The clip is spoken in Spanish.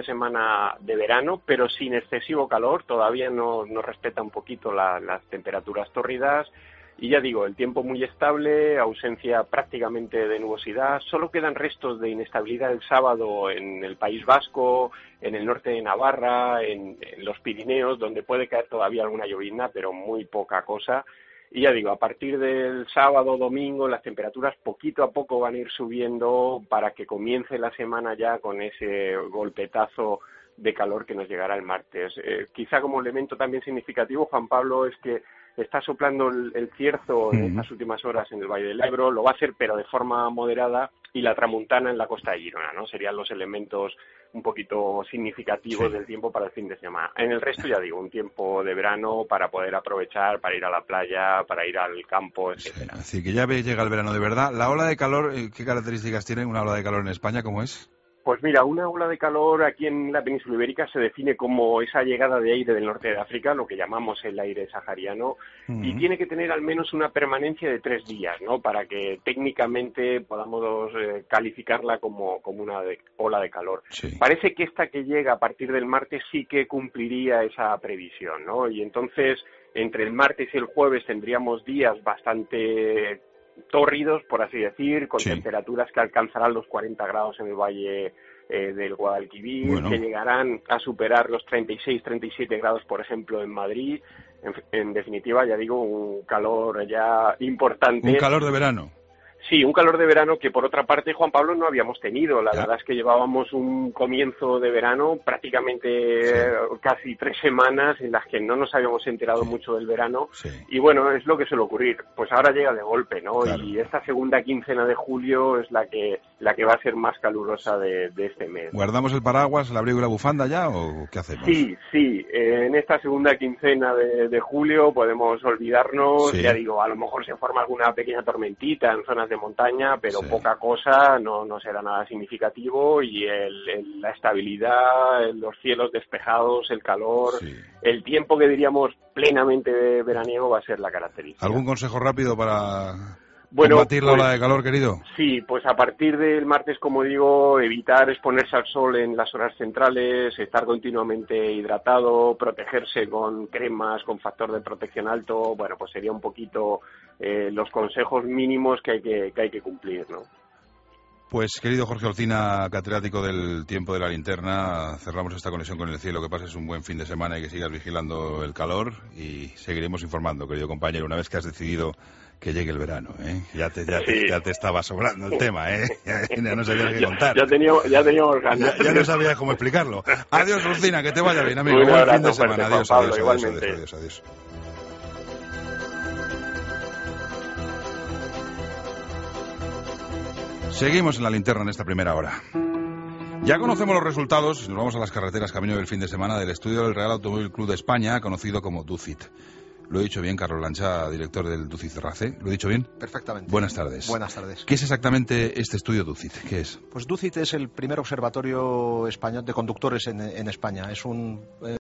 semana de verano, pero sin excesivo calor. Todavía no respeta un poquito las temperaturas tórridas. Y ya digo, el tiempo muy estable, ausencia prácticamente de nubosidad. Solo quedan restos de inestabilidad el sábado en el País Vasco, en el norte de Navarra, en los Pirineos, donde puede caer todavía alguna llovizna, pero muy poca cosa. Y ya digo, a partir del sábado, domingo, las temperaturas poquito a poco van a ir subiendo para que comience la semana ya con ese golpetazo de calor que nos llegará el martes. Quizá como elemento también significativo, Juan Pablo, es que está soplando el cierzo en estas últimas horas en el Valle del Ebro, lo va a hacer pero de forma moderada, y la tramuntana en la costa de Girona, ¿no? Serían los elementos un poquito significativos del tiempo para el fin de semana. En el resto, ya digo, un tiempo de verano para poder aprovechar, para ir a la playa, para ir al campo, etcétera. Así que ya llega el verano de verdad. La ola de calor, ¿qué características tiene una ola de calor en España? ¿Cómo es? Pues mira, una ola de calor aquí en la península ibérica se define como esa llegada de aire del norte de África, lo que llamamos el aire sahariano, y tiene que tener al menos una permanencia de 3 días, ¿no? Para que técnicamente podamos calificarla como una ola de calor. Sí. Parece que esta que llega a partir del martes sí que cumpliría esa previsión, ¿no? Y entonces, entre el martes y el jueves tendríamos días bastante tórridos, por así decir, con temperaturas que alcanzarán los 40 grados en el valle del Guadalquivir, que llegarán a superar los 36-37 grados, por ejemplo, en Madrid. En definitiva, ya digo, un calor ya importante. Un calor de verano. Sí, un calor de verano que, por otra parte, Juan Pablo, no habíamos tenido. La verdad es que llevábamos un comienzo de verano, prácticamente casi 3 semanas, en las que no nos habíamos enterado mucho del verano. Y bueno, es lo que suele ocurrir. Pues ahora llega de golpe, ¿no? Claro. Y esta segunda quincena de julio es la que va a ser más calurosa de este mes. ¿Guardamos el paraguas, el abrigo y la bufanda ya, o qué hacemos? Sí. En esta segunda quincena de julio podemos olvidarnos. Ya digo, a lo mejor se forma alguna pequeña tormentita en zonas de montaña, pero poca cosa, no será nada significativo, y la estabilidad, los cielos despejados, el calor, el tiempo que diríamos plenamente veraniego va a ser la característica. ¿Algún consejo rápido para combatir la ola de calor, querido? Sí, pues a partir del martes, como digo, evitar exponerse al sol en las horas centrales, estar continuamente hidratado, protegerse con cremas, con factor de protección alto. Bueno, pues sería un poquito los consejos mínimos que hay que cumplir, ¿no? Pues, querido Jorge Olcina, catedrático del tiempo de la linterna, cerramos esta conexión con el cielo. Que pases un buen fin de semana y que sigas vigilando el calor, y seguiremos informando, querido compañero, una vez que has decidido que llegue el verano, ¿eh? Ya te estaba sobrando el tema, ¿eh? Ya no sabías qué contar. Ya teníamos ganas. Ya no sabías cómo explicarlo. Adiós, Olcina, que te vaya bien, amigo. Buen fin de semana. Adiós, Pablo, adiós. Seguimos en la linterna en esta primera hora. Ya conocemos los resultados, nos vamos a las carreteras camino del fin de semana, del estudio del Real Automóvil Club de España, conocido como DUCIT. ¿Lo he dicho bien, Carlos Lancha, director del DUCIT RACE? ¿Lo he dicho bien? Perfectamente. Buenas tardes. Buenas tardes. ¿Qué es exactamente este estudio DUCIT? ¿Qué es? Pues DUCIT es el primer observatorio español de conductores en España. Es un